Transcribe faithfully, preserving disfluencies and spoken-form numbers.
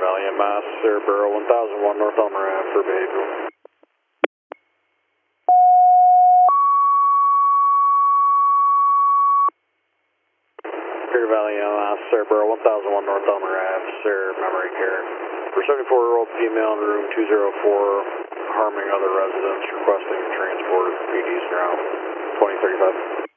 Valiant Mass, Cerebro, one thousand one North Elmer Ave for behavioral. Pier Valiant Mass, Cerebro, one thousand one North Elmer Ave, Sir Memory Care. For seventy-four-year-old female in room two oh four, harming other residents, requesting transport, P Ds around twenty thirty-five.